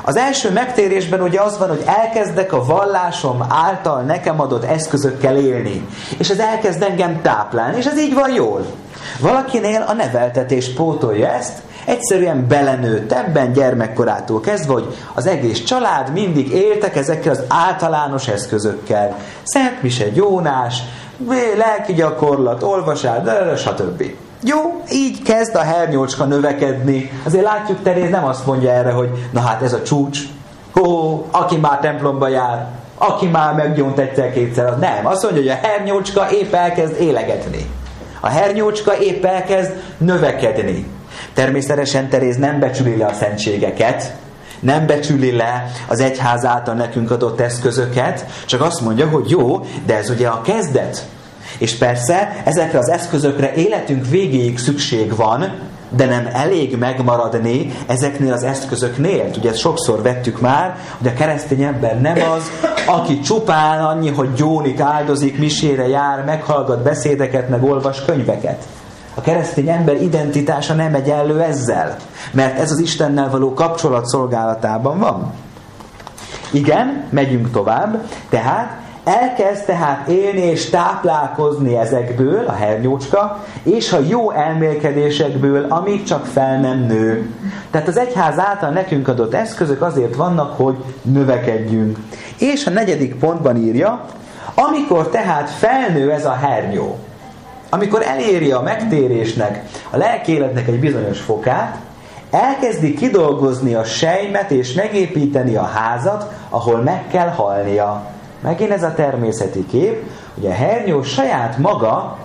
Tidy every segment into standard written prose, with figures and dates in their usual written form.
Az első megtérésben ugye az van, hogy elkezdek a vallásom által nekem adott eszközökkel élni. És ez elkezd engem táplálni, és ez így van jól. Valakinél a neveltetés pótolja ezt, egyszerűen belenőtt ebben gyermekkorától kezdve, hogy az egész család mindig éltek ezekkel az általános eszközökkel. Szent Mise, gyónás, lelki gyakorlat, olvasás, stb. Jó, így kezd a hernyócska növekedni. Azért látjuk, Teréz nem azt mondja erre, hogy na hát ez a csúcs, aki már templomba jár, aki már meggyónt egyszer-kétszer, az nem. Azt mondja, hogy a hernyócska épp elkezd élegetni. A hernyócska épp elkezd növekedni. Természetesen Teréz nem becsüli le a szentségeket, nem becsüli le az egyház által nekünk adott eszközöket, csak azt mondja, hogy jó, de ez ugye a kezdet. És persze ezekre az eszközökre életünk végéig szükség van, de nem elég megmaradni ezeknél az eszközöknél. Ugye ezt sokszor vettük már, hogy a keresztény ember nem az, aki csupán annyi, hogy gyónik, áldozik, misére jár, meghallgat beszédeket, meg olvas könyveket. A keresztény ember identitása nem egyenlő ezzel, mert ez az Istennel való kapcsolat szolgálatában van. Igen, megyünk tovább, tehát elkezd tehát élni és táplálkozni ezekből a hernyócska, és a jó elmélkedésekből, amíg csak fel nem nő. Tehát az egyház által nekünk adott eszközök azért vannak, hogy növekedjünk. És a 4. pontban írja, amikor tehát felnő ez a hernyó, amikor eléri a megtérésnek, a lelkéletnek egy bizonyos fokát, elkezdi kidolgozni a sejmet és megépíteni a házat, ahol meg kell halnia. Megint ez a természeti kép, hogy a hernyó saját maga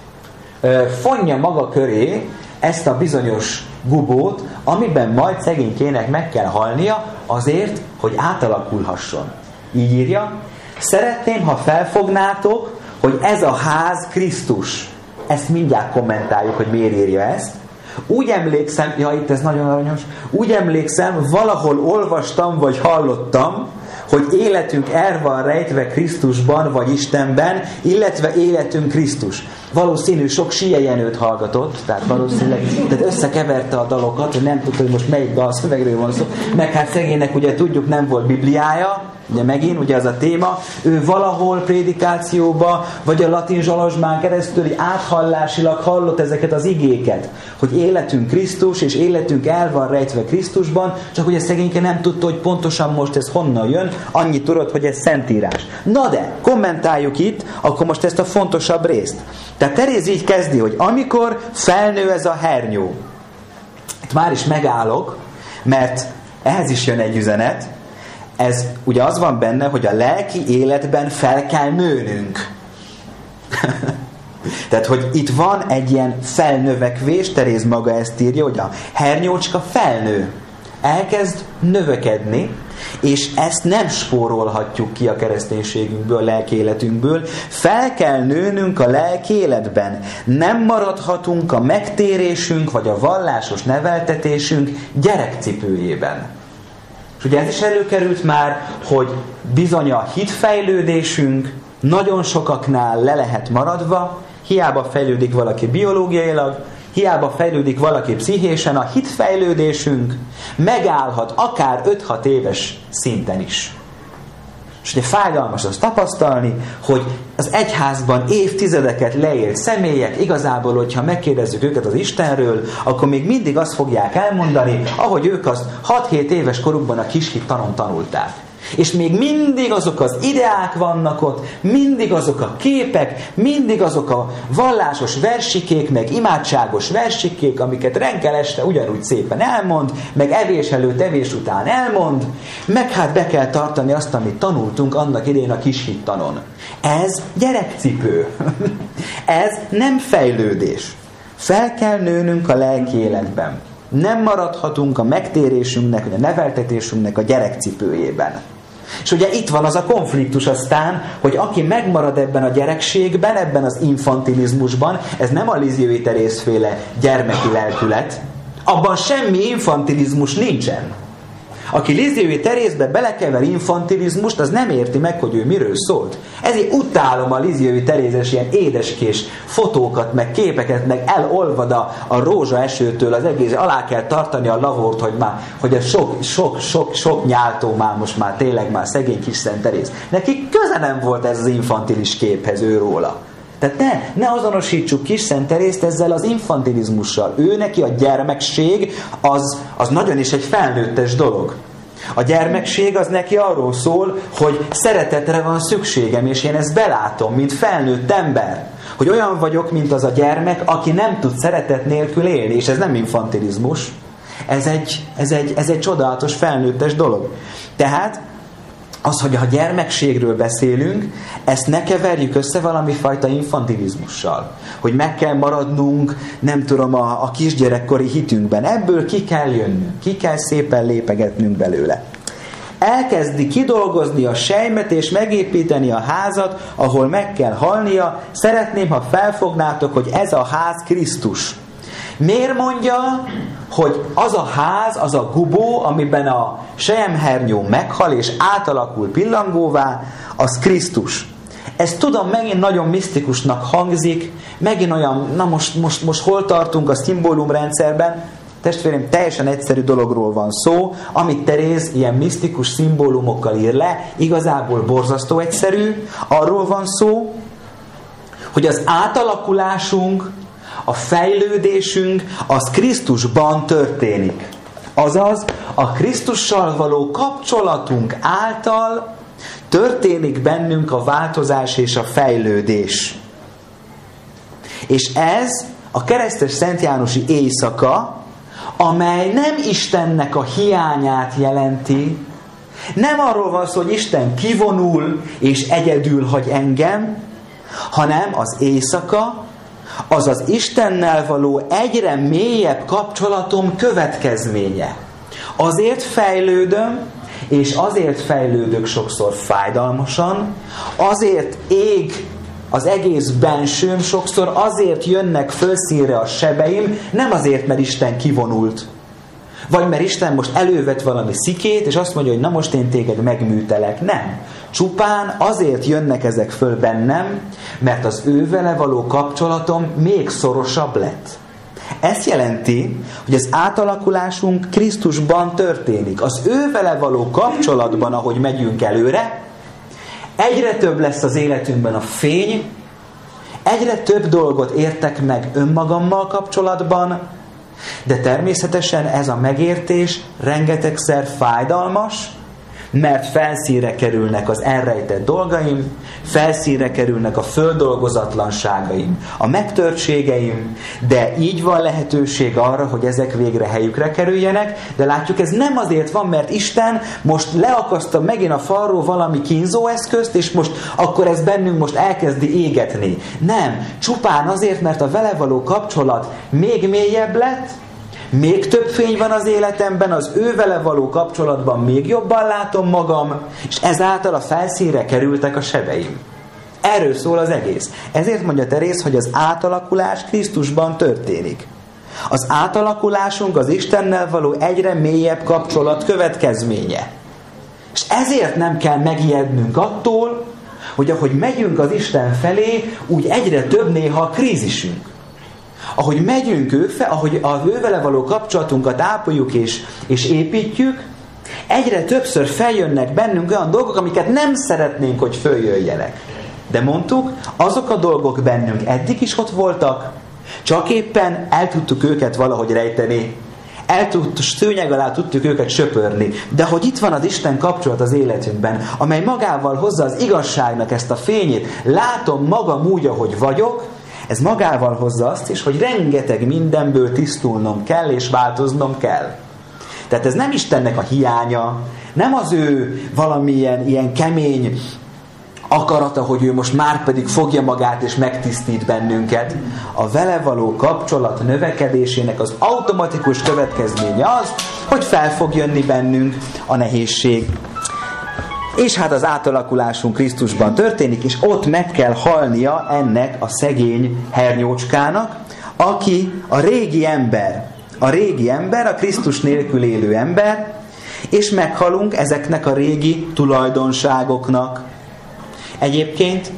fonja maga köré ezt a bizonyos gubót, amiben majd szegénykének meg kell halnia azért, hogy átalakulhasson. Így írja, szeretném, ha felfognátok, hogy ez a ház Krisztus. Ezt mindjárt kommentáljuk, hogy miért írja ezt. Úgy emlékszem, itt ez nagyon aranyos, úgy emlékszem, valahol olvastam, vagy hallottam, hogy életünk el van rejtve Krisztusban, vagy Istenben, illetve életünk Krisztus. Valószínű sok Sille Jenőt hallgatott, tehát valószínűleg tehát összekeverte a dalokat, hogy nem tudta, hogy most melyik dalszövegről van szó, meg hát szegénynek ugye tudjuk nem volt Bibliája, ugye megint, ugye az a téma, ő valahol prédikációba, vagy a latin zsalozsmán keresztül áthallásilag hallott ezeket az igéket, hogy életünk Krisztus, és életünk el van rejtve Krisztusban, csak ugye szegényke nem tudta, hogy pontosan most ez honnan jön, annyit tudod, hogy ez szentírás. Na de, kommentáljuk itt, akkor most ezt a fontosabb részt. Tehát Teréz így kezdi, hogy amikor felnő ez a hernyó, itt már is megállok, mert ehhez is jön egy üzenet, ez ugye az van benne, hogy a lelki életben fel kell nőnünk. Tehát, hogy itt van egy ilyen felnövekvés, Teréz maga ezt írja, hogy a hernyócska felnő, elkezd növekedni, és ezt nem spórolhatjuk ki a kereszténységünkből, a lelki életünkből. Fel kell nőnünk a lelki életben. Nem maradhatunk a megtérésünk, vagy a vallásos neveltetésünk gyerekcipőjében. És ugye ez is előkerült már, hogy bizony a hitfejlődésünk nagyon sokaknál le lehet maradva, hiába fejlődik valaki biológiailag, hiába fejlődik valaki pszichésen, a hitfejlődésünk megállhat akár 5-6 éves szinten is. És ugye fájdalmas azt tapasztalni, hogy az egyházban évtizedeket leélt személyek, igazából, hogyha megkérdezzük őket az Istenről, akkor még mindig azt fogják elmondani, ahogy ők azt 6-7 éves korukban a kishit tanon tanulták. És még mindig azok az ideák vannak ott, mindig azok a képek, mindig azok a vallásos versikék, meg imádságos versikék, amiket reggel este ugyanúgy szépen elmond, meg evés előtt, evés után elmond, meg hát be kell tartani azt, amit tanultunk annak idején a kishittanon. Ez gyerekcipő. Ez nem fejlődés. Fel kell nőnünk a lelki életben. Nem maradhatunk a megtérésünknek, vagy a neveltetésünknek a gyerekcipőjében. És ugye itt van az a konfliktus aztán, hogy aki megmarad ebben a gyerekségben, ebben az infantilizmusban, ez nem a Lisieux Terézféle gyermeki lelkület, abban semmi infantilizmus nincsen. Aki Lizziói Terézbe belekever infantilizmust, az nem érti meg, hogy ő miről szólt. Ezért utálom a Lizziói Terézes ilyen édeskés fotókat, meg képeket, meg elolvad a rózsaesőtől az egész, alá kell tartani a lavort, hogy a sok nyáltó most már tényleg már szegény kis Szent Teréz. Neki köze nem volt ez az infantilis képhez ő róla. Tehát ne azonosítsuk kis Szent Terészt ezzel az infantilizmussal. Ő neki a gyermekség az nagyon is egy felnőttes dolog. A gyermekség az neki arról szól, hogy szeretetre van szükségem, és én ezt belátom, mint felnőtt ember. Hogy olyan vagyok, mint az a gyermek, aki nem tud szeretet nélkül élni, és ez nem infantilizmus. Ez egy csodálatos felnőttes dolog. Tehát az, hogy ha gyermekségről beszélünk, ezt ne keverjük össze valami fajta infantilizmussal. Hogy meg kell maradnunk, nem tudom, a kisgyerekkori hitünkben. Ebből ki kell jönnünk, ki kell szépen lépegetnünk belőle. Elkezdi kidolgozni a selymet és megépíteni a házat, ahol meg kell halnia. Szeretném, ha felfognátok, hogy ez a ház Krisztus. Miért mondja, hogy az a ház, az a gubó, amiben a selyemhernyó meghal és átalakul pillangóvá, az Krisztus. Ezt tudom, megint nagyon misztikusnak hangzik, megint olyan, na most hol tartunk a szimbólumrendszerben? Testvérem, teljesen egyszerű dologról van szó, amit Teréz ilyen misztikus szimbólumokkal ír le, igazából borzasztó egyszerű. Arról van szó, hogy az átalakulásunk, a fejlődésünk az Krisztusban történik. Azaz, a Krisztussal való kapcsolatunk által történik bennünk a változás és a fejlődés. És ez a keresztes Szent Jánosi éjszaka, amely nem Istennek a hiányát jelenti, nem arról van szó, hogy Isten kivonul és egyedül hagy engem, hanem az éjszaka, az az Istennel való egyre mélyebb kapcsolatom következménye. Azért fejlődöm, és azért fejlődök sokszor fájdalmasan, azért ég az egész bensőm, sokszor azért jönnek fölszínre a sebeim, nem azért, mert Isten kivonult. Vagy mert Isten most elővet valami szikét, és azt mondja, hogy na most én téged megműtelek. Nem. Csupán azért jönnek ezek föl bennem, mert az ő vele való kapcsolatom még szorosabb lett. Ez jelenti, hogy az átalakulásunk Krisztusban történik. Az ő vele való kapcsolatban, ahogy megyünk előre, egyre több lesz az életünkben a fény, egyre több dolgot értek meg önmagammal kapcsolatban, de természetesen ez a megértés rengetegszer fájdalmas, mert felszínre kerülnek az elrejtett dolgaim, felszínre kerülnek a földolgozatlanságaim, a megtörtségeim, de így van lehetőség arra, hogy ezek végre helyükre kerüljenek, de látjuk, ez nem azért van, mert Isten most leakaszta megint a falról valami kínzó eszközt, és most akkor ez bennünk most elkezdi égetni. Nem, csupán azért, mert a vele való kapcsolat még mélyebb lett, még több fény van az életemben, az ő vele való kapcsolatban még jobban látom magam, és ezáltal a felszínre kerültek a sebeim. Erről szól az egész. Ezért mondja Teréz, hogy az átalakulás Krisztusban történik. Az átalakulásunk az Istennel való egyre mélyebb kapcsolat következménye. És ezért nem kell megijednünk attól, hogy ahogy megyünk az Isten felé, úgy egyre több néha a krízisünk. Ahogy megyünk ahogy az ővele való kapcsolatunkat ápoljuk és építjük, egyre többször feljönnek bennünk olyan dolgok, amiket nem szeretnénk, hogy följöjjenek. De mondtuk, azok a dolgok bennünk eddig is ott voltak, csak éppen el tudtuk őket valahogy rejteni. Szőnyeg alá tudtuk őket söpörni. De hogy itt van az Isten kapcsolat az életünkben, amely magával hozza az igazságnak ezt a fényét, látom magam úgy, ahogy vagyok, ez magával hozza azt is, hogy rengeteg mindenből tisztulnom kell, és változnom kell. Tehát ez nem Istennek a hiánya, nem az ő valamilyen ilyen kemény akarata, hogy ő most már pedig fogja magát és megtisztít bennünket. A vele való kapcsolat növekedésének az automatikus következménye az, hogy fel fog jönni bennünk a nehézség. És hát az átalakulásunk Krisztusban történik, és ott meg kell halnia ennek a szegény hernyócskának, aki a régi ember, a Krisztus nélkül élő ember, és meghalunk ezeknek a régi tulajdonságoknak. Egyébként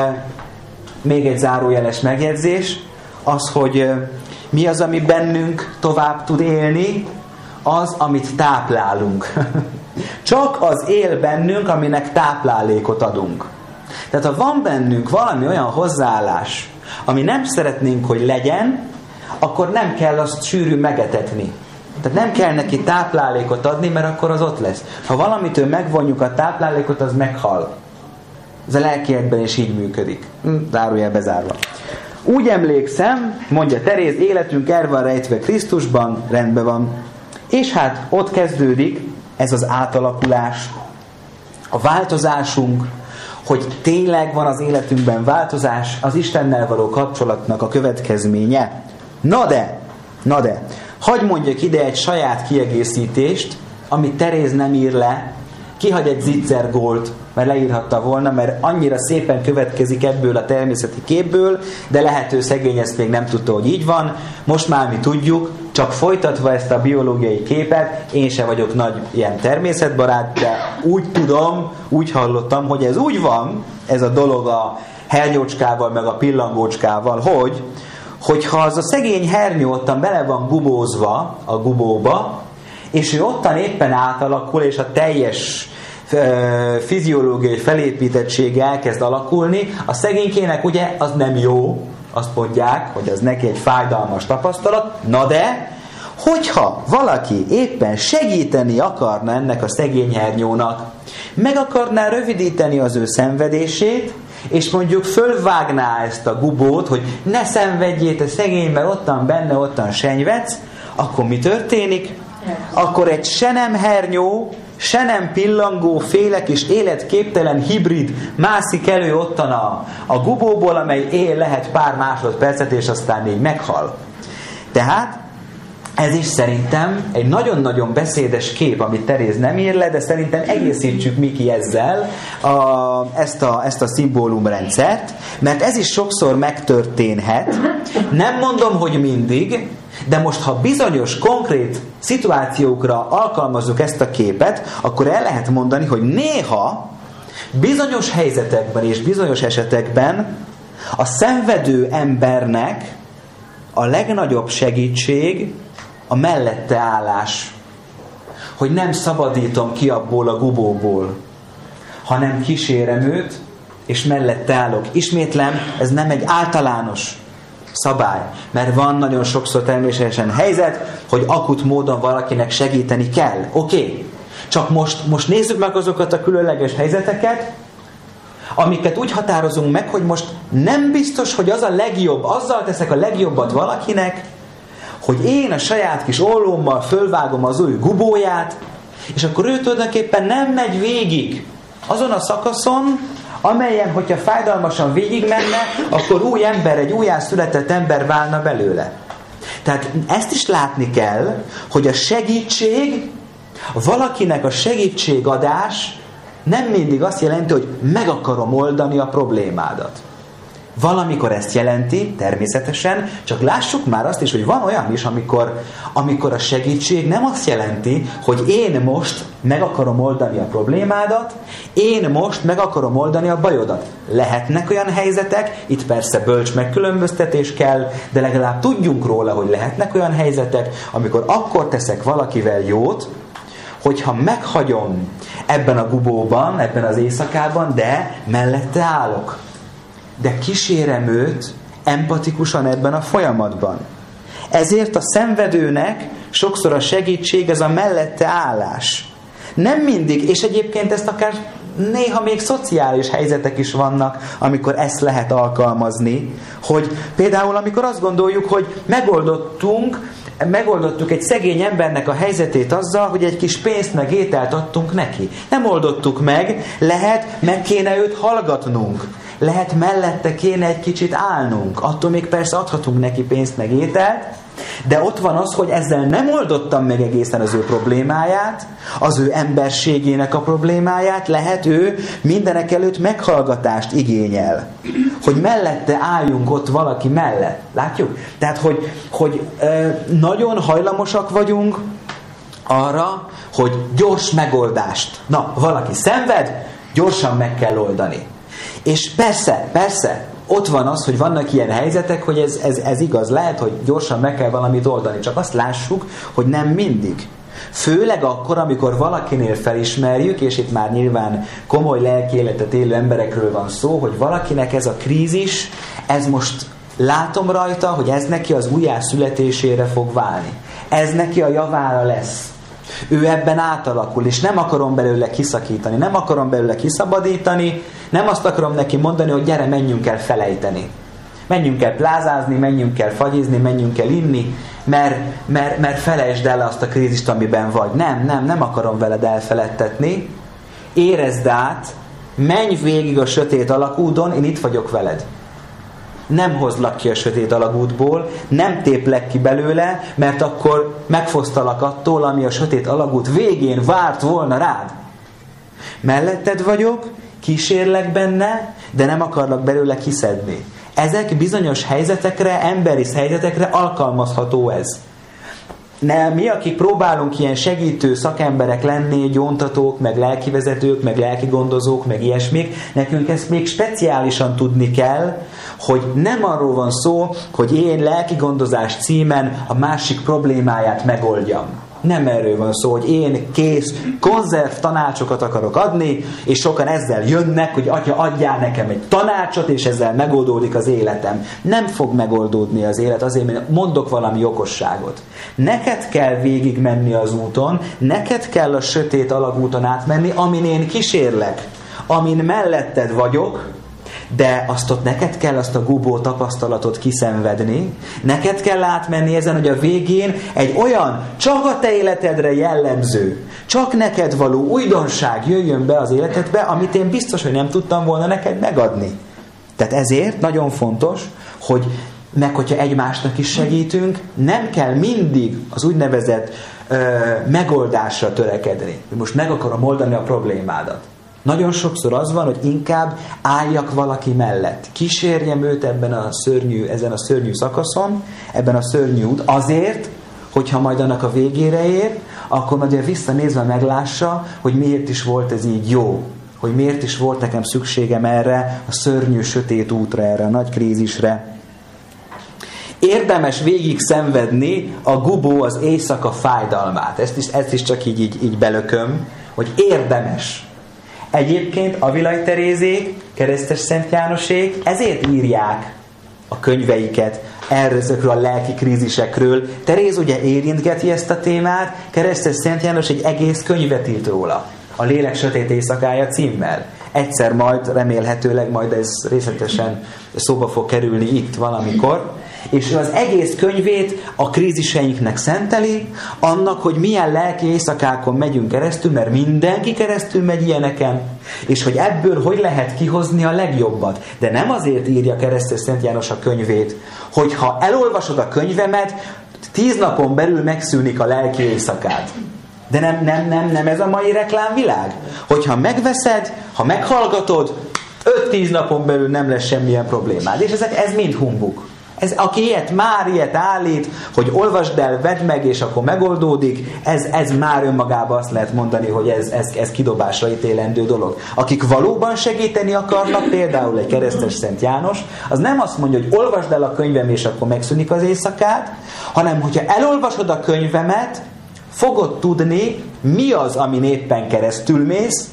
még egy zárójeles megjegyzés, az, hogy mi az, ami bennünk tovább tud élni, az, amit táplálunk. Csak az él bennünk, aminek táplálékot adunk. Tehát ha van bennünk valami olyan hozzáállás, ami nem szeretnénk, hogy legyen, akkor nem kell azt sűrűn megetetni. Tehát nem kell neki táplálékot adni, mert akkor az ott lesz. Ha valamitől megvonjuk a táplálékot, az meghal. Ez a lelkiekben is így működik. Zárójel bezárva. Úgy emlékszem, mondja Teréz, életünk el van rejtve Krisztusban, rendben van. És hát ott kezdődik ez az átalakulás, a változásunk, hogy tényleg van az életünkben változás, az Istennel való kapcsolatnak a következménye. Na de, hadd mondjak ide egy saját kiegészítést, amit Teréz nem ír le, kihagy egy zicsergólt, mert leírhatta volna, mert annyira szépen következik ebből a természeti képből, de lehető szegény ezt még nem tudta, hogy így van. Most már mi tudjuk, csak folytatva ezt a biológiai képet, én se vagyok nagy ilyen természetbarát, de úgy tudom, úgy hallottam, hogy ez úgy van, ez a dolog a hernyócskával, meg a pillangócskával, hogyha az a szegény hernyó ottan bele van gubózva a gubóba, és ő ottan éppen átalakul, és a teljes fiziológiai felépítettsége elkezd alakulni, a szegénykének ugye az nem jó, azt mondják, hogy az neki egy fájdalmas tapasztalat, na de, hogyha valaki éppen segíteni akarna ennek a szegény hernyónak, meg akarná rövidíteni az ő szenvedését, és mondjuk fölvágná ezt a gubót, hogy ne szenvedjél, te szegény, mert ottan benne, ottan senyvedsz, akkor mi történik? Akkor egy se nem hernyó, se nem pillangó, félek és életképtelen hibrid mászik elő ottan a gubóból, amely él lehet pár másodpercet, és aztán így meghal. Tehát ez is szerintem egy nagyon-nagyon beszédes kép, amit Teréz nem ír le, de szerintem egészítsük mi ki ezzel ezt a szimbólumrendszert, mert ez is sokszor megtörténhet. Nem mondom, hogy mindig, de most, ha bizonyos, konkrét szituációkra alkalmazzuk ezt a képet, akkor el lehet mondani, hogy néha bizonyos helyzetekben és bizonyos esetekben a szenvedő embernek a legnagyobb segítség a mellette állás. Hogy nem szabadítom ki abból a gubóból, hanem kísérem őt, és mellette állok. Ismétlem, ez nem egy általános szabály, mert van nagyon sokszor természetesen helyzet, hogy akut módon valakinek segíteni kell. Oké. Csak most nézzük meg azokat a különleges helyzeteket, amiket úgy határozunk meg, hogy most nem biztos, hogy az a legjobb, azzal teszek a legjobbat valakinek, hogy én a saját kis ollómmal fölvágom az új gubóját, és akkor ő tulajdonképpen nem megy végig azon a szakaszon, amelyen, hogyha fájdalmasan végigmenne, akkor új ember, egy újjászületett ember válna belőle. Tehát ezt is látni kell, hogy a segítség, valakinek a segítségadás nem mindig azt jelenti, hogy meg akarom oldani a problémádat. Valamikor ezt jelenti, természetesen, csak lássuk már azt is, hogy van olyan is, amikor a segítség nem azt jelenti, hogy én most meg akarom oldani a problémádat, én most meg akarom oldani a bajodat. Lehetnek olyan helyzetek, itt persze bölcs megkülönböztetés kell, de legalább tudjunk róla, hogy lehetnek olyan helyzetek, amikor akkor teszek valakivel jót, hogyha meghagyom ebben a gubóban, ebben az éjszakában, de mellette állok. De kísérem őt empatikusan ebben a folyamatban. Ezért a szenvedőnek sokszor a segítség, ez a mellette állás. Nem mindig, és egyébként ezt akár néha még szociális helyzetek is vannak, amikor ezt lehet alkalmazni, hogy például amikor azt gondoljuk, hogy megoldottuk egy szegény embernek a helyzetét azzal, hogy egy kis pénzt meg ételt adtunk neki. Nem oldottuk meg kéne őt hallgatnunk. Lehet mellette kéne egy kicsit állnunk. Attól még persze adhatunk neki pénzt meg ételt, de ott van az, hogy ezzel nem oldottam meg egészen az ő problémáját, az ő emberségének a problémáját, lehet ő mindenek előtt meghallgatást igényel. Hogy mellette álljunk ott valaki mellett. Látjuk? Tehát, hogy nagyon hajlamosak vagyunk arra, hogy gyors megoldást. Na, valaki szenved, gyorsan meg kell oldani. És persze, ott van az, hogy vannak ilyen helyzetek, hogy ez igaz. Lehet, hogy gyorsan meg kell valamit oldani. Csak azt lássuk, hogy nem mindig. Főleg akkor, amikor valakinél felismerjük, és itt már nyilván komoly lelki életet élő emberekről van szó, hogy valakinek ez a krízis, ez most látom rajta, hogy ez neki az újjászületésére fog válni. Ez neki a javára lesz. Ő ebben átalakul, és nem akarom belőle kiszakítani, nem akarom belőle kiszabadítani, nem azt akarom neki mondani, hogy gyere, menjünk el felejteni. Menjünk el plázázni, menjünk el fagyizni, menjünk el inni, mert felejtsd el azt a krízist, amiben vagy. Nem akarom veled elfeledtetni. Érezd át, menj végig a sötét alagúton, én itt vagyok veled. Nem hozlak ki a sötét alagútból, nem téplek ki belőle, mert akkor megfosztalak attól, ami a sötét alagút végén várt volna rád. Melletted vagyok, kísérlek benne, de nem akarlak belőle kiszedni. Ezek bizonyos helyzetekre, emberi helyzetekre alkalmazható ez. Mi, akik próbálunk ilyen segítő szakemberek lenni, gyóntatók, meg lelkivezetők, meg lelkigondozók, meg ilyesmik, nekünk ezt még speciálisan tudni kell, hogy nem arról van szó, hogy én lelkigondozás címen a másik problémáját megoldjam. Nem erről van szó, hogy én kész konzerv tanácsokat akarok adni, és sokan ezzel jönnek, hogy atya, adjál nekem egy tanácsot, és ezzel megoldódik az életem. Nem fog megoldódni az élet, azért, mert mondok valami okosságot. Neked kell végigmenni az úton, neked kell a sötét alagúton átmenni, amin én kísérlek, amin melletted vagyok, de azt ott neked kell azt a gubó tapasztalatot kiszenvedni, neked kell átmenni ezen, hogy a végén egy olyan, csak a te életedre jellemző, csak neked való újdonság jöjjön be az életedbe, amit én biztos, hogy nem tudtam volna neked megadni. Tehát ezért nagyon fontos, hogy hogyha egymásnak is segítünk, nem kell mindig az úgynevezett megoldásra törekedni. Most meg akarom oldani a problémádat. Nagyon sokszor az van, hogy inkább álljak valaki mellett. Kísérjem őt ezen a szörnyű szakaszon, ebben a szörnyű út, azért, hogyha majd annak a végére ér, akkor majd visszanézve meglássa, hogy miért is volt ez így jó. Hogy miért is volt nekem szükségem erre a szörnyű, sötét útra, erre a nagy krízisre. Érdemes végig szenvedni a gubó, az éjszaka fájdalmát. Ezt is csak így belököm, hogy érdemes. Egyébként Avilay Terézék, Keresztes Szent Jánosék ezért írják a könyveiket ezekről a lelki krízisekről. Teréz ugye érintgeti ezt a témát, Keresztes Szent János egy egész könyvet írt róla. A Lélek sötét éjszakája címmel. Egyszer majd, remélhetőleg majd ez részletesen szóba fog kerülni itt valamikor. És az egész könyvét a kríziseinknek szenteli, annak, hogy milyen lelki éjszakákon megyünk keresztül, mert mindenki keresztül megy ilyeneken, és hogy ebből hogy lehet kihozni a legjobbat. De nem azért írja Keresztes Szent János a könyvét, hogy ha elolvasod a könyvemet, 10 napon belül megszűnik a lelki éjszakád. De nem ez a mai reklámvilág? Hogyha megveszed, ha meghallgatod, 5-10 napon belül nem lesz semmilyen problémád. És ez mind humbug. Aki ilyet állít, hogy olvasd el, vedd meg, és akkor megoldódik, ez már önmagában azt lehet mondani, hogy ez kidobásra ítélendő dolog. Akik valóban segíteni akarnak, például egy Keresztes Szent János, az nem azt mondja, hogy olvasd el a könyvem, és akkor megszűnik az éjszakád, hanem hogyha elolvasod a könyvemet, fogod tudni, mi az, amin éppen keresztül mész,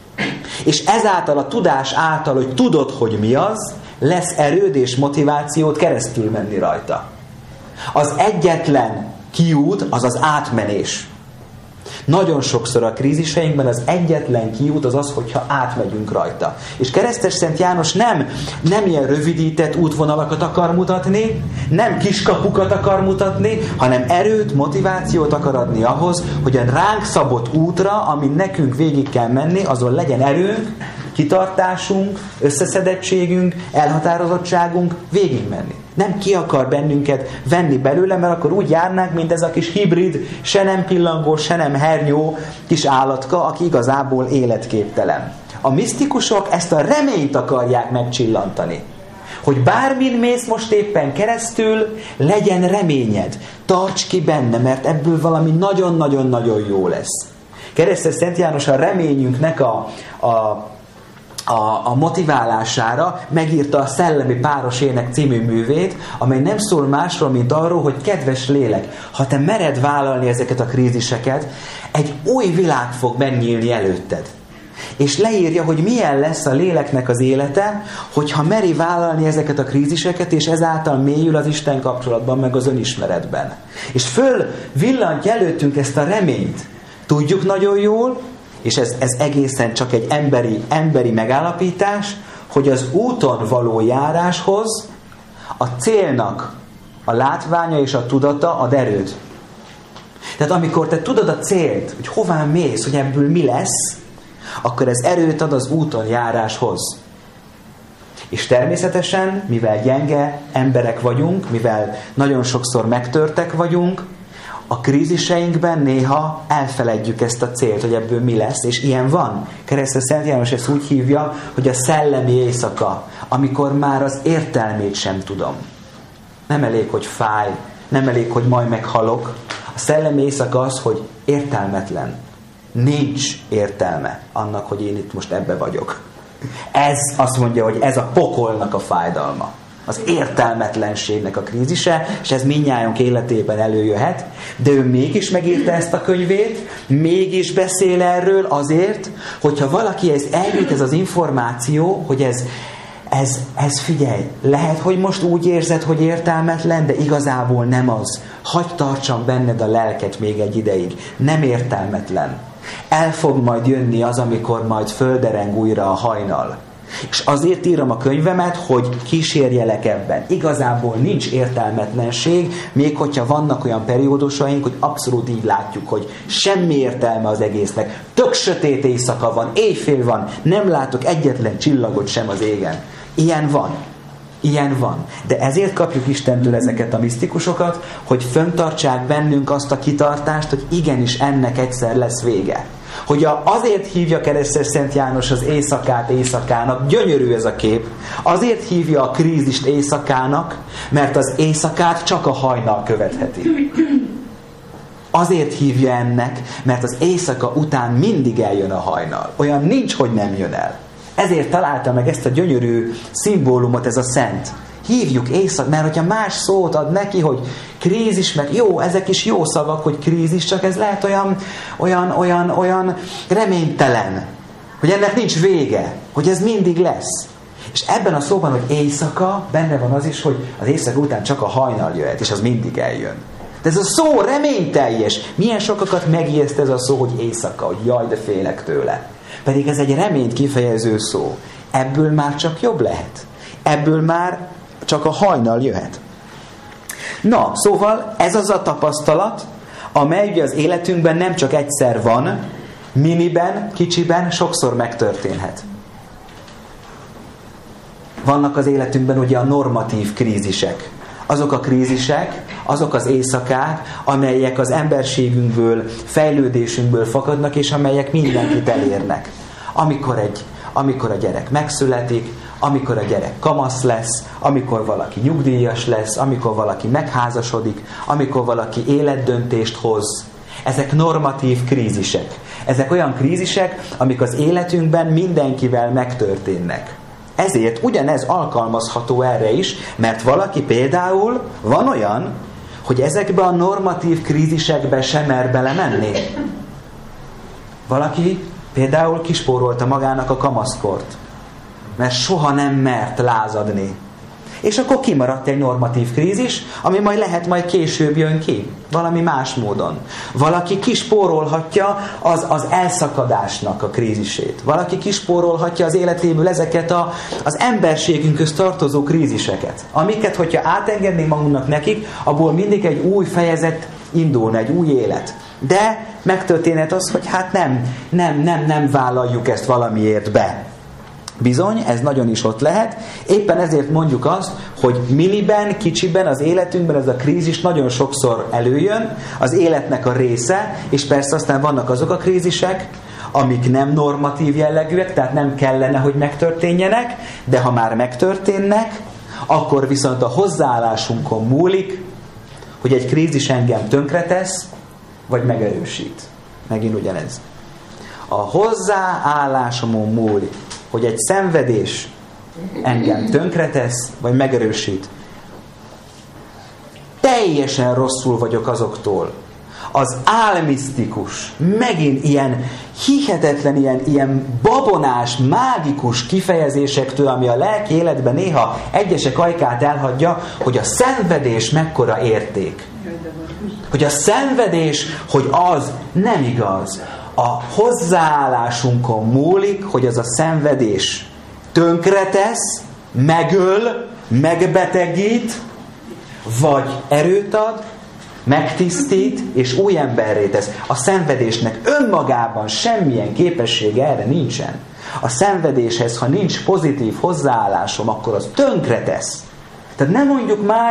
és ezáltal a tudás által, hogy tudod, hogy mi az, lesz erőd és motivációt keresztül menni rajta. Az egyetlen kiút az az átmenés. Nagyon sokszor a kríziseinkben az egyetlen kiút az, hogyha átmegyünk rajta. És Keresztes Szent János nem ilyen rövidített útvonalakat akar mutatni, nem kiskapukat akar mutatni, hanem erőt, motivációt akar adni ahhoz, hogy a ránk szabott útra, amin nekünk végig kell menni, azon legyen erőnk, kitartásunk, összeszedettségünk, elhatározottságunk végigmenni. Nem ki akar bennünket venni belőle, mert akkor úgy járnánk, mint ez a kis hibrid, se nem pillangó, se nem hernyó kis állatka, aki igazából életképtelen. A misztikusok ezt a reményt akarják megcsillantani. Hogy bármin mész most éppen keresztül, legyen reményed. Tarts ki benne, mert ebből valami nagyon-nagyon-nagyon jó lesz. Keresztes Szent János a reményünknek a motiválására megírta a Szellemi Páros Ének című művét, amely nem szól másról, mint arról, hogy kedves lélek, ha te mered vállalni ezeket a kríziseket, egy új világ fog megnyílni előtted. És leírja, hogy milyen lesz a léleknek az élete, hogyha meri vállalni ezeket a kríziseket, és ezáltal mélyül az Isten kapcsolatban, meg az önismeretben. És föl villantja előttünk ezt a reményt. Tudjuk nagyon jól, és ez egészen csak egy emberi megállapítás, hogy az úton való járáshoz a célnak a látványa és a tudata ad erőt. Tehát amikor te tudod a célt, hogy hová mész, hogy ebből mi lesz, akkor ez erőt ad az úton járáshoz. És természetesen, mivel gyenge emberek vagyunk, mivel nagyon sokszor megtörtek vagyunk, a kríziseinkben néha elfeledjük ezt a célt, hogy ebből mi lesz, és ilyen van. Keresztes Szent János ezt úgy hívja, hogy a szellemi éjszaka, amikor már az értelmét sem tudom. Nem elég, hogy fáj, nem elég, hogy majd meghalok. A szellemi éjszaka az, hogy értelmetlen. Nincs értelme annak, hogy én itt most ebbe vagyok. Ez azt mondja, hogy ez a pokolnak a fájdalma. Az értelmetlenségnek a krízise, és ez mindnyájunk életében előjöhet, de ő mégis megírta ezt a könyvét, mégis beszél erről azért, hogyha valakihez eljut ez az információ, hogy ez figyelj, lehet, hogy most úgy érzed, hogy értelmetlen, de igazából nem az. Hadd tartsam benned a lelket még egy ideig. Nem értelmetlen. El fog majd jönni az, amikor majd földereng újra a hajnal. És azért írom a könyvemet, hogy kísérjelek ebben. Igazából nincs értelmetlenség, még hogyha vannak olyan periódusaink, hogy abszolút így látjuk, hogy semmi értelme az egésznek. Tök sötét éjszaka van, éjfél van, nem látok egyetlen csillagot sem az égen. Ilyen van. Ilyen van. De ezért kapjuk Istentől ezeket a misztikusokat, hogy fenntartsák bennünk azt a kitartást, hogy igenis ennek egyszer lesz vége. Hogy azért hívja Keresztes Szent János az éjszakát éjszakának, gyönyörű ez a kép, azért hívja a krízist éjszakának, mert az éjszakát csak a hajnal követheti. Azért hívja ennek, mert az éjszaka után mindig eljön a hajnal. Olyan nincs, hogy nem jön el. Ezért találta meg ezt a gyönyörű szimbólumot ez a szent. Hívjuk éjszak, mert hogyha más szót ad neki, hogy krízis, meg jó, ezek is jó szavak, hogy krízis, csak ez lehet olyan reménytelen, hogy ennek nincs vége, hogy ez mindig lesz. És ebben a szóban, hogy éjszaka, benne van az is, hogy az éjszaka után csak a hajnal jöhet, és az mindig eljön. De ez a szó reményteljes. Milyen sokakat megijeszt ez a szó, hogy éjszaka, hogy jaj, de félek tőle. Pedig ez egy reményt kifejező szó. Ebből már csak jobb lehet. Ebből már csak a hajnal jöhet. Na, szóval ez az a tapasztalat, amely ugye az életünkben nem csak egyszer van, miniben, kicsiben, sokszor megtörténhet. Vannak az életünkben ugye a normatív krízisek. Azok a krízisek, azok az éjszakák, amelyek az emberségünkből, fejlődésünkből fakadnak, és amelyek mindenkit elérnek. Amikor a gyerek megszületik, amikor a gyerek kamasz lesz, amikor valaki nyugdíjas lesz, amikor valaki megházasodik, amikor valaki életdöntést hoz. Ezek normatív krízisek. Ezek olyan krízisek, amik az életünkben mindenkivel megtörténnek. Ezért ugyanez alkalmazható erre is, mert valaki például van olyan, hogy ezekbe a normatív krízisekbe sem mer belemenni. Valaki például kispórolta magának a kamaszkort, mert soha nem mert lázadni. És akkor kimaradt egy normatív krízis, ami majd később jön ki, valami más módon. Valaki kispórolhatja az elszakadásnak a krízisét. Valaki kispórolhatja az életéből ezeket az emberségünkhöz tartozó kríziseket, amiket, hogyha átengednénk magunknak nekik, abból mindig egy új fejezet indulna, egy új élet. De megtörténhet az, hogy hát nem vállaljuk ezt valamiért be. Bizony, ez nagyon is ott lehet. Éppen ezért mondjuk azt, hogy miniben, kicsiben, az életünkben ez a krízis nagyon sokszor előjön, az életnek a része, és persze aztán vannak azok a krízisek, amik nem normatív jellegűek, tehát nem kellene, hogy megtörténjenek, de ha már megtörténnek, akkor viszont a hozzáállásunkon múlik, hogy egy krízis engem tönkretesz, vagy megerősít. Megint ugyanez. A hozzáállásomon múlik, hogy egy szenvedés engem tönkretesz, vagy megerősít. Teljesen rosszul vagyok azoktól. Az álmisztikus, megint ilyen hihetetlen, ilyen babonás, mágikus kifejezésektől, ami a lelki életben néha egyesek ajkát elhagyja, hogy a szenvedés mekkora érték. Hogy a szenvedés, hogy az nem igaz. A hozzáállásunkon múlik, hogy az a szenvedés tönkretesz, megöl, megbetegít, vagy erőt ad, megtisztít, és új emberré tesz. A szenvedésnek önmagában semmilyen képessége erre nincsen. A szenvedéshez, ha nincs pozitív hozzáállásom, akkor az tönkretesz. Tehát nem mondjuk már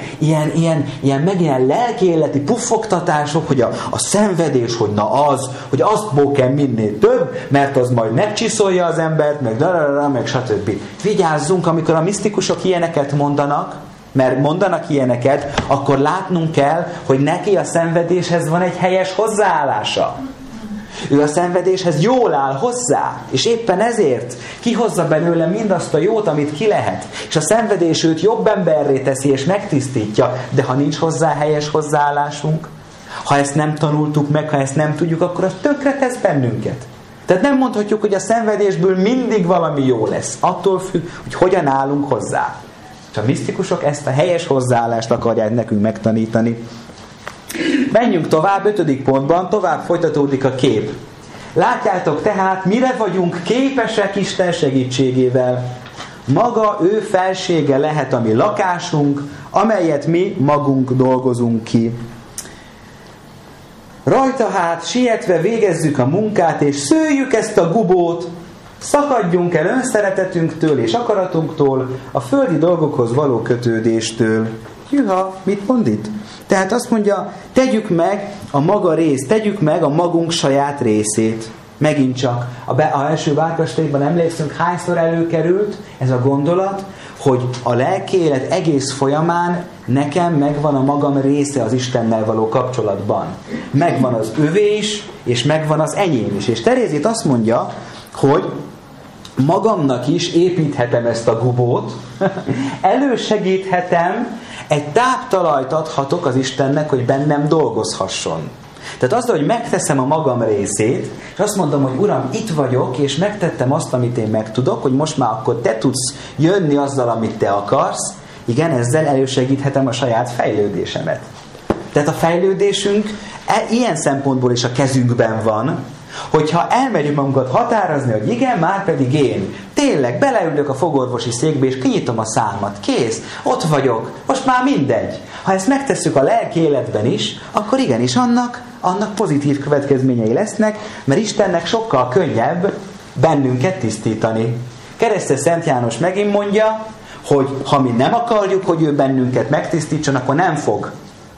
ilyen lelkiéleti puffogtatások, hogy a szenvedés, hogy na az, hogy aztból kell minél több, mert az majd megcsiszolja az embert, meg stb. Vigyázzunk, amikor a misztikusok ilyeneket mondanak, mert mondanak ilyeneket, akkor látnunk kell, hogy neki a szenvedéshez van egy helyes hozzáállása. Ő a szenvedéshez jól áll hozzá, és éppen ezért kihozza belőle mindazt a jót, amit ki lehet. És a szenvedés őt jobb emberré teszi, és megtisztítja, de ha nincs hozzá helyes hozzáállásunk, ha ezt nem tanultuk meg, ha ezt nem tudjuk, akkor az tönkretesz bennünket. Tehát nem mondhatjuk, hogy a szenvedésből mindig valami jó lesz. Attól függ, hogy hogyan állunk hozzá. És a misztikusok ezt a helyes hozzáállást akarják nekünk megtanítani. Menjünk tovább, 5. pontban, tovább folytatódik a kép. Látjátok tehát, mire vagyunk képesek Isten segítségével. Maga ő felsége lehet a mi lakásunk, amelyet mi magunk dolgozunk ki. Rajta hát sietve végezzük a munkát, és szőjük ezt a gubót, szakadjunk el önszeretetünktől és akaratunktól, a földi dolgokhoz való kötődéstől. Hűha, mit mond itt? Tehát azt mondja, tegyük meg a maga részt, tegyük meg a magunk saját részét. Megint csak a első bárkastélyban emlékszünk, hányszor előkerült ez a gondolat, hogy a lelki élet egész folyamán nekem megvan a magam része az Istennel való kapcsolatban. Megvan az övé is, és megvan az enyém is. És Terézit azt mondja, hogy magamnak is építhetem ezt a gubót, elősegíthetem, egy táptalajt adhatok az Istennek, hogy bennem dolgozhasson. Tehát azzal, hogy megteszem a magam részét, és azt mondom, hogy Uram, itt vagyok, és megtettem azt, amit én megtudok, hogy most már akkor te tudsz jönni azzal, amit te akarsz, igen, ezzel elősegíthetem a saját fejlődésemet. Tehát a fejlődésünk ilyen szempontból is a kezünkben van, hogyha elmegyünk magunkat határozni, hogy igen, már pedig én tényleg beleülök a fogorvosi székbe, és kinyitom a számat, kész, ott vagyok, most már mindegy. Ha ezt megtesszük a lelki életben is, akkor igenis annak pozitív következményei lesznek, mert Istennek sokkal könnyebb bennünket tisztítani. Keresztes Szent János megint mondja, hogy ha mi nem akarjuk, hogy ő bennünket megtisztítson, akkor nem fog.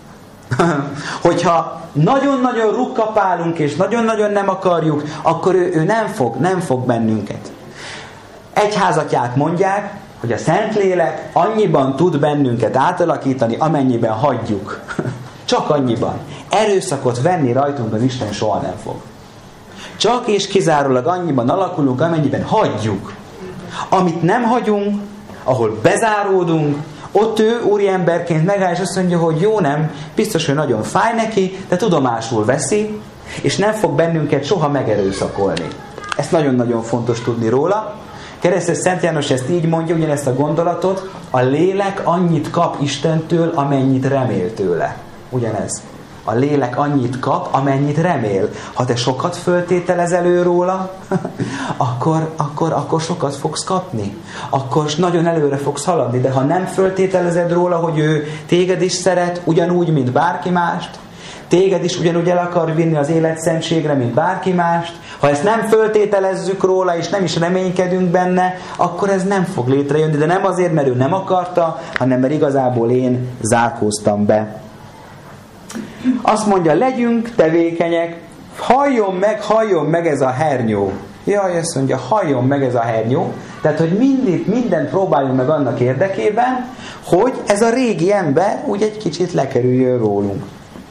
Hogyha nagyon-nagyon rukkapálunk, és nagyon-nagyon nem akarjuk, akkor ő nem fog bennünket. Egyházatják mondják, hogy a Szentlélek annyiban tud bennünket átalakítani, amennyiben hagyjuk. Csak annyiban. Erőszakot venni rajtunk az Isten soha nem fog. Csak és kizárólag annyiban alakulunk, amennyiben hagyjuk. Amit nem hagyunk, ahol bezáródunk, ott ő úriemberként megáll, és azt mondja, hogy jó, nem, biztos, hogy nagyon fáj neki, de tudomásul veszi, és nem fog bennünket soha megerőszakolni. Ezt nagyon-nagyon fontos tudni róla. Keresztes Szent János ezt így mondja, ugyanezt a gondolatot, a lélek annyit kap Istentől, amennyit remél tőle. Ugyanez. A lélek annyit kap, amennyit remél. Ha te sokat föltételezel ő róla, akkor sokat fogsz kapni. Akkor nagyon előre fogsz haladni. De ha nem föltételezed róla, hogy ő téged is szeret, ugyanúgy, mint bárki mást, téged is ugyanúgy el akar vinni az életszentségre, mint bárki mást, ha ezt nem föltételezzük róla, és nem is reménykedünk benne, akkor ez nem fog létrejönni. De nem azért, mert ő nem akarta, hanem mert igazából én zárkóztam be. Azt mondja, legyünk tevékenyek, halljon meg ez a hernyó. Jaj, azt mondja, halljon meg ez a hernyó. Tehát, hogy mindent próbáljunk meg annak érdekében, hogy ez a régi ember úgy egy kicsit lekerüljön rólunk.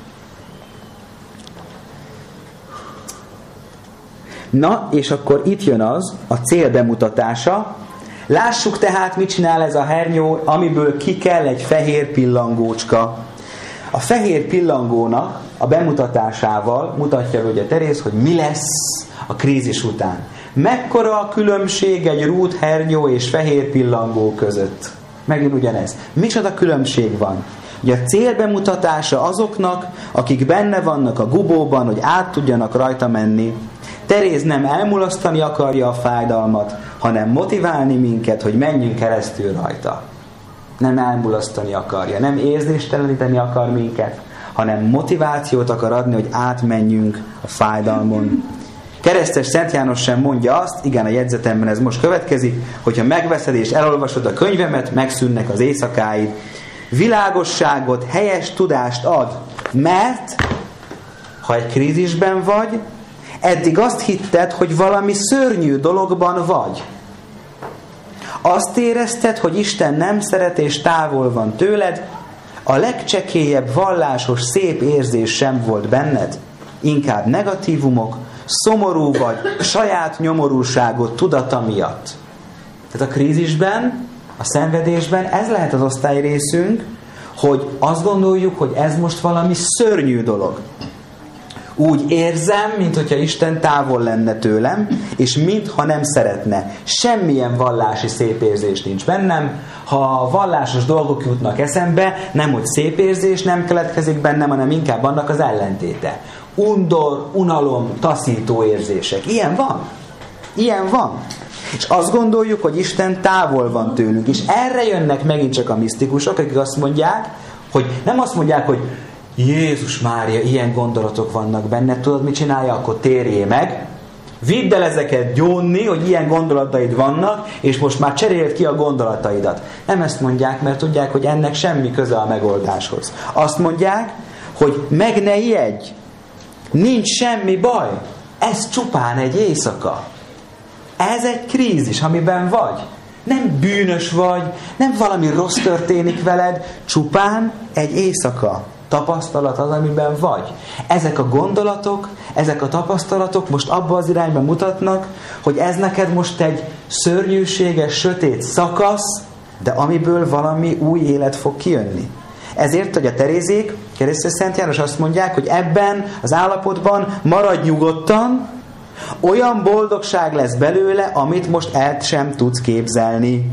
Na, és akkor itt jön a cél bemutatása. Lássuk tehát, mit csinál ez a hernyó, amiből ki kell egy fehér pillangócska. A fehér pillangónak a bemutatásával mutatja ugye Teréz, hogy mi lesz a krízis után. Mekkora a különbség egy rút, hernyó és fehér pillangó között? Megint ugyanez. Micsoda különbség van? Ugye a cél bemutatása azoknak, akik benne vannak a gubóban, hogy át tudjanak rajta menni. Teréz nem elmulasztani akarja a fájdalmat, hanem motiválni minket, hogy menjünk keresztül rajta. Nem elmulasztani akarja, nem érzésteleníteni akar minket, hanem motivációt akar adni, hogy átmenjünk a fájdalmon. Keresztes Szent János sem mondja azt, igen, a jegyzetemben ez most következik, hogyha megveszed és elolvasod a könyvemet, megszűnnek az éjszakáid. Világosságot, helyes tudást ad, mert ha egy krízisben vagy, eddig azt hitted, hogy valami szörnyű dologban vagy. Azt érezted, hogy Isten nem szeret és távol van tőled, a legcsekélyebb vallásos szép érzés sem volt benned, inkább negatívumok, szomorú vagy, saját nyomorúságot tudata miatt. Tehát a krízisben, a szenvedésben ez lehet az osztályrészünk, hogy azt gondoljuk, hogy ez most valami szörnyű dolog. Úgy érzem, mintha Isten távol lenne tőlem, és mintha nem szeretne. Semmilyen vallási szép érzés nincs bennem. Ha vallásos dolgok jutnak eszembe, nem hogy szép érzés nem keletkezik bennem, hanem inkább annak az ellentéte. Undor, unalom, taszító érzések. Ilyen van. Ilyen van. És azt gondoljuk, hogy Isten távol van tőlünk. És erre jönnek megint csak a misztikusok, akik azt mondják, hogy nem azt mondják, hogy Jézus Mária, ilyen gondolatok vannak benne, tudod, mit csinálja? Akkor térjél meg, vidd el ezeket gyónni, hogy ilyen gondolataid vannak, és most már cseréld ki a gondolataidat. Nem ezt mondják, mert tudják, hogy ennek semmi köze a megoldáshoz. Azt mondják, hogy meg ne ijedj, nincs semmi baj, ez csupán egy éjszaka. Ez egy krízis, amiben vagy. Nem bűnös vagy, nem valami rossz történik veled, csupán egy éjszaka. Tapasztalat az, amiben vagy. Ezek a gondolatok, ezek a tapasztalatok most abba az irányba mutatnak, hogy ez neked most egy szörnyűséges, sötét szakasz, de amiből valami új élet fog kijönni. Ezért, hogy a Terézék, Keresztes Szent János azt mondják, hogy ebben az állapotban maradj nyugodtan, olyan boldogság lesz belőle, amit most el sem tudsz képzelni.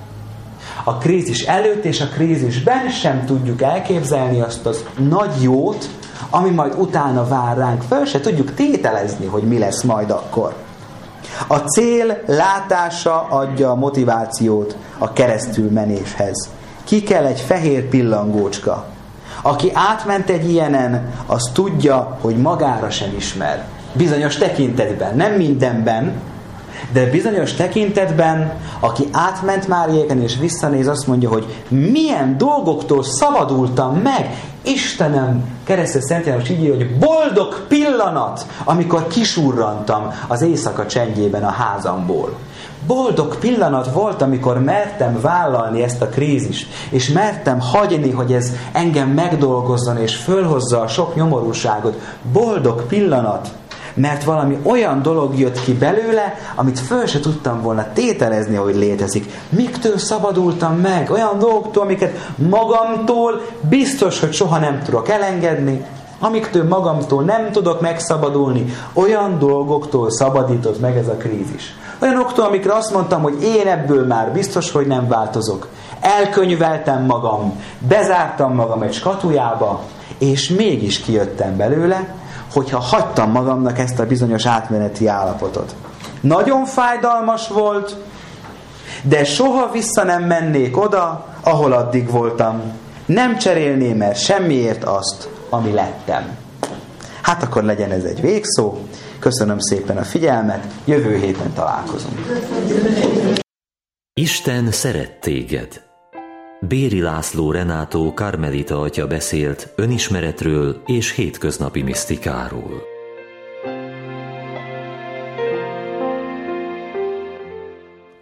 A krízis előtt és a krízisben sem tudjuk elképzelni azt az nagy jót, ami majd utána vár ránk. Föl se tudjuk tételezni, hogy mi lesz majd akkor. A cél látása adja a motivációt a keresztülmenéshez. Ki kell egy fehér pillangócska. Aki átment egy ilyenen, az tudja, hogy magára sem ismer. Bizonyos tekintetben, nem mindenben, de bizonyos tekintetben, aki átment már ilyeken és visszanéz, azt mondja, hogy milyen dolgoktól szabadultam meg. Istenem, Keresztes Szent János így írja, hogy boldog pillanat, amikor kisurrantam az éjszaka csendjében a házamból. Boldog pillanat volt, amikor mertem vállalni ezt a krízist, és mertem hagyni, hogy ez engem megdolgozzon, és fölhozza a sok nyomorúságot. Boldog pillanat, mert valami olyan dolog jött ki belőle, amit föl se tudtam volna tételezni, hogy létezik. Miktől szabadultam meg? Olyan dolgoktól, amiket magamtól biztos, hogy soha nem tudok elengedni, amiktől magamtól nem tudok megszabadulni, olyan dolgoktól szabadított meg ez a krízis. Olyanoktól, amikre azt mondtam, hogy én ebből már biztos, hogy nem változok. Elkönyveltem magam, bezártam magam egy skatujába, és mégis kijöttem belőle, hogyha hagytam magamnak ezt a bizonyos átmeneti állapotot. Nagyon fájdalmas volt, de soha vissza nem mennék oda, ahol addig voltam. Nem cserélném el semmiért azt, ami lettem. Hát akkor legyen ez egy végszó. Köszönöm szépen a figyelmet, jövő héten találkozunk. Isten szeret téged. Béri László Renátó karmelita atya beszélt önismeretről és hétköznapi misztikáról.